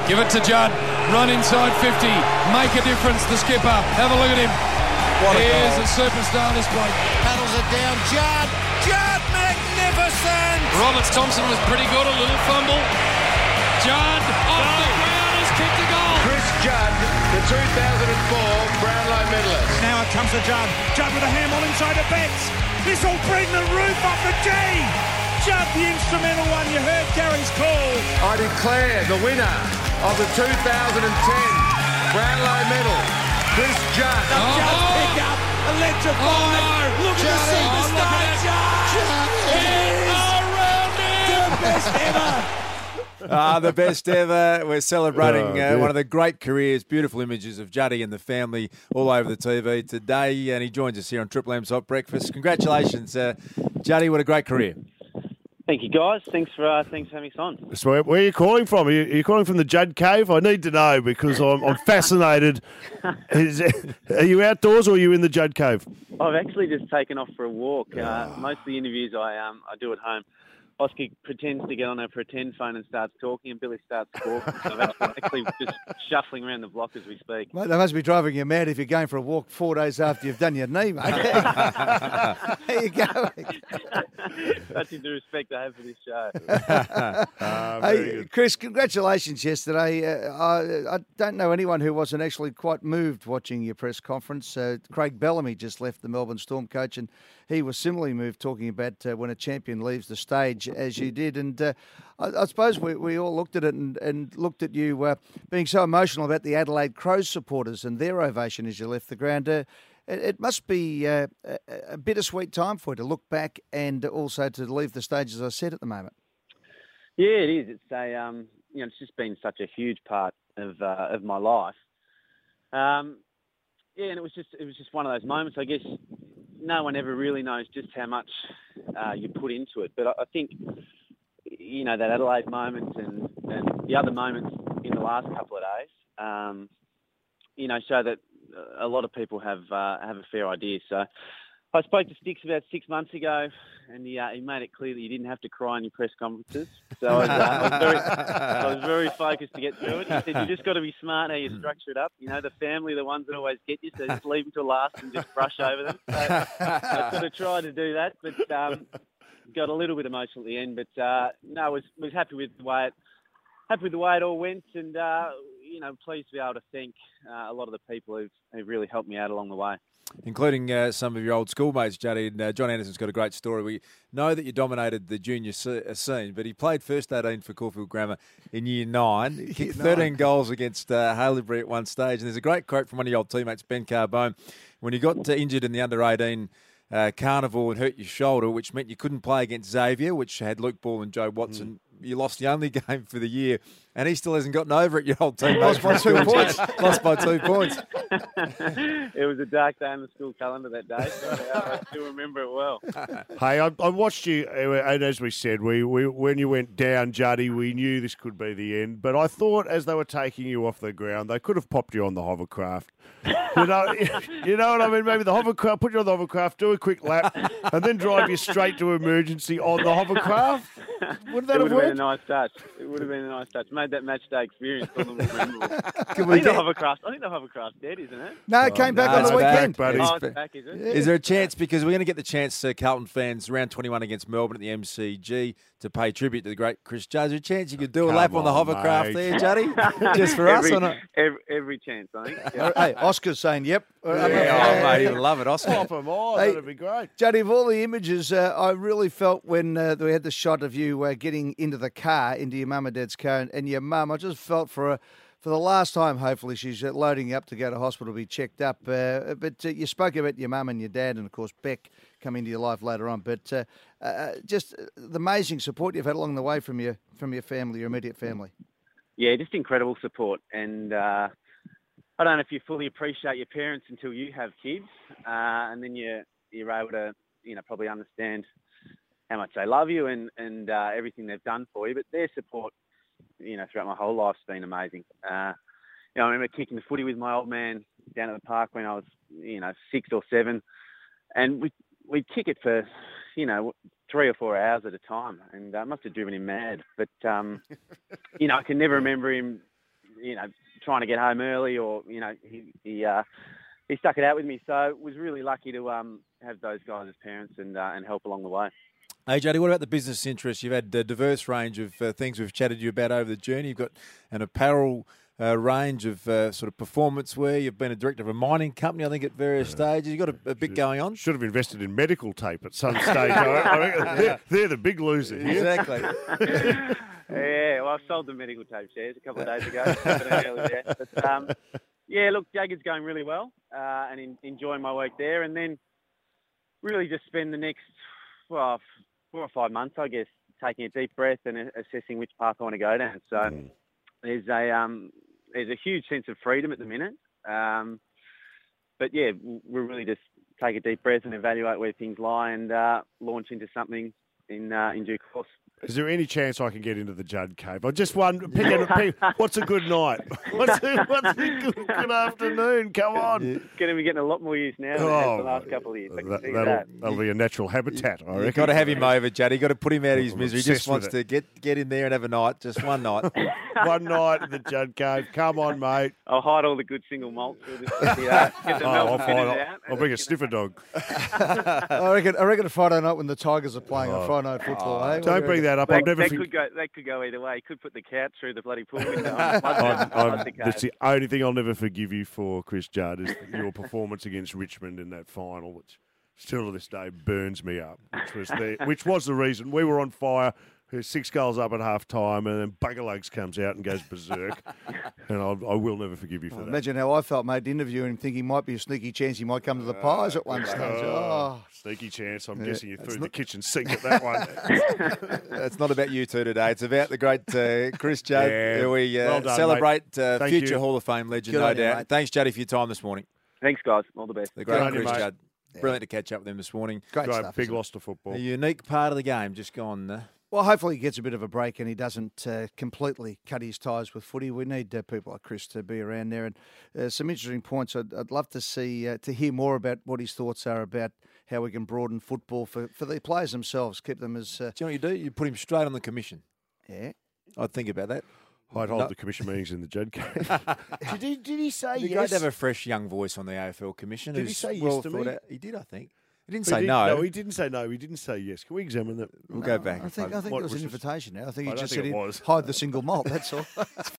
Give it to Judd. Run inside 50. Make a difference, the skipper. Have a look at him. Here's a superstar, this bloke. Paddles it down. Judd. Judd, magnificent. Roberts Thompson was pretty good. A little fumble. Judd off the ground has kicked a goal. Chris Judd, the 2004 Brownlow medalist. Now it comes to Judd. Judd with a handball inside the Betts. This will bring the roof off the tee. Judd, the instrumental one. You heard Gary's call. I declare the winner of the 2010 Brownlow medal, Chris Judd. Judd pick up, electrified. Look at the superstar, Judd. The best ever. The best ever. We're celebrating one of the great careers, beautiful images of Juddy and the family all over the TV today, and he joins us here on Triple M's Hot Breakfast. Congratulations, Juddy, what a great career. Thank you, guys. Thanks for having us on. So where are you calling from? Are you calling from the Judd Cave? I need to know because I'm fascinated. Are you outdoors or are you in the Judd Cave? I've actually just taken off for a walk. Most of the interviews I do at home, Oscar pretends to get on a pretend phone and starts talking, and Billy starts talking. So I'm actually just shuffling around the block as we speak. Mate, they must be driving you mad if you're going for a walk 4 days after you've done your knee, mate. How you going? Such due respect I have for this show. Hey, Chris, congratulations yesterday. I don't know anyone who wasn't actually quite moved watching your press conference. Craig Bellamy just left, the Melbourne Storm coach, and he was similarly moved talking about when a champion leaves the stage, as you did. And I suppose we all looked at it and looked at you being so emotional about the Adelaide Crows supporters and their ovation as you left the ground. It must be a bittersweet time for you to look back and also to leave the stage, as I said, at the moment. Yeah, it is. It's it's just been such a huge part of my life. And it was just one of those moments. I guess no one ever really knows just how much you put into it. But I think, that Adelaide moment and the other moments in the last couple of days, show that a lot of people have a fair idea. So I spoke to Sticks about 6 months ago, and he made it clear that you didn't have to cry in your press conferences. So I was very focused to get through it. He said, you just got to be smart how you structure it up. The family are the ones that always get you, so just leave them till last and just brush over them. So I sort of tried to do that, but got a little bit emotional at the end. But no, was happy with the way it all went, and pleased to be able to thank a lot of the people who've really helped me out along the way. Including some of your old schoolmates, Juddy. And John Anderson's got a great story. We know that you dominated the junior scene, but he played first 18 for Caulfield Grammar in Year 9. Kicked 13 goals against Haileybury at one stage. And there's a great quote from one of your old teammates, Ben Carbone, when you got injured in the under-18 carnival and hurt your shoulder, which meant you couldn't play against Xavier, which had Luke Ball and Joe Watson. You lost the only game for the year, and he still hasn't gotten over it, your old teammate. Lost by 2 points. Lost by 2 points. It was a dark day in the school calendar that day, so I still remember it well. Hey, I watched you, and as we said, we when you went down, Juddy, we knew this could be the end. But I thought as they were taking you off the ground, they could have popped you on the hovercraft. You know what I mean? Maybe the hovercraft, put you on the hovercraft, do a quick lap, and then drive you straight to emergency on the hovercraft. Would that have worked? It would have been a nice touch. Made that match day experience a little more memorable. I think the hovercraft's dead, isn't it? No, it came back on the weekend. It's back, is it? Yeah. Is there a chance, because we're going to get the chance, Carlton fans, round 21 against Melbourne at the MCG, to pay tribute to the great Chris Judd? Is there a chance you could do a lap on the hovercraft there, Juddy? Just for us or not? Every chance, I think. Yeah. Hey, Oscar's saying yep. Mate, he would love it, Oscar. Pop them on, that'd be great. Juddy, of all the images, I really felt when we had the shot of you getting into the car, into your mum and dad's car, and your mum, I just felt for the last time, hopefully, she's loading you up to go to hospital to be checked up. But you spoke about your mum and your dad, and, of course, Beck coming into your life later on. But just the amazing support you've had along the way from your family, your immediate family. Yeah, just incredible support. And I don't know if you fully appreciate your parents until you have kids, and then you're able to, probably understand how much they love you and everything they've done for you. But their support, throughout my whole life's been amazing. I remember kicking the footy with my old man down at the park when I was, 6 or 7, and we'd kick it for, 3 or 4 hours at a time, and I must have driven him mad. But, I can never remember him, trying to get home early, or he stuck it out with me. So was really lucky to have those guys as parents and help along the way. Hey, Jody, what about the business interests? You've had a diverse range of things we've chatted to you about over the journey. You've got an apparel range of sort of performance wear. You've been a director of a mining company, I think, at various stages. You've got a bit going on. Should have invested in medical tape at some stage. They're the big losers here. Exactly. Yeah, well, I sold the medical tape shares a couple of days ago. But, look, Jagged's going really well and enjoying my work there. And then really just spend the next 4 or 5 months, I guess, taking a deep breath and assessing which path I want to go down. So there's a huge sense of freedom at the minute. But yeah, we'll really just take a deep breath and evaluate where things lie and launch into something in due course. Is there any chance I can get into the Judd Cave? I just wonder, what's a good night? What's a good afternoon? Come on. It's going to be getting a lot more use now than it has the last couple of years. That'll be a natural habitat, I reckon. You've got to have him over, Judd. You've got to put him out of his misery. He just wants to get in there and have a night, just one night. One night at the Judd Cave. Come on, mate. I'll hide all the good single malts. We'll just get the I'll bring a sniffer dog. I reckon a Friday night when the Tigers are playing on Friday night football. Eh? Don't bring that up. That could go either way. He could put the couch through the bloody pool window. That's the only thing I'll never forgive you for, Chris Judd, is your performance against Richmond in that final, which still to this day burns me up. Which was the reason we were on fire. 6 goals up at half time, and then Bugger Lugs comes out and goes berserk. And I will never forgive you for that. Imagine how I felt, mate, interviewing him, thinking might be a sneaky chance he might come to the Pies at one stage. Sneaky chance. I'm guessing you threw the kitchen sink at that one. It's not about you two today. It's about the great Chris Judd. Yeah. We well done, celebrate future Hall of Fame legend, no doubt. Mate. Thanks, Juddy, for your time this morning. Thanks, guys. All the best. The great Good on Chris you, Judd. Brilliant to catch up with him this morning. Great stuff. Big loss to football. A unique part of the game just gone. Well, hopefully he gets a bit of a break and he doesn't completely cut his ties with footy. We need people like Chris to be around there. And some interesting points. I'd love to see to hear more about what his thoughts are about how we can broaden football for the players themselves, keep them as... Do you know what you do? You put him straight on the commission. Yeah. I'd think about that. I'd hold the commission meetings in the Judd Cave. Did he say yes? It'd be great to have a fresh young voice on the AFL commission. Did he say yes to me? He did, I think. He didn't say no. No, he didn't say no. He didn't say yes. Can we examine that? We'll go back. I think it was an invitation now. I think he just said it was. hide the single malt, that's all.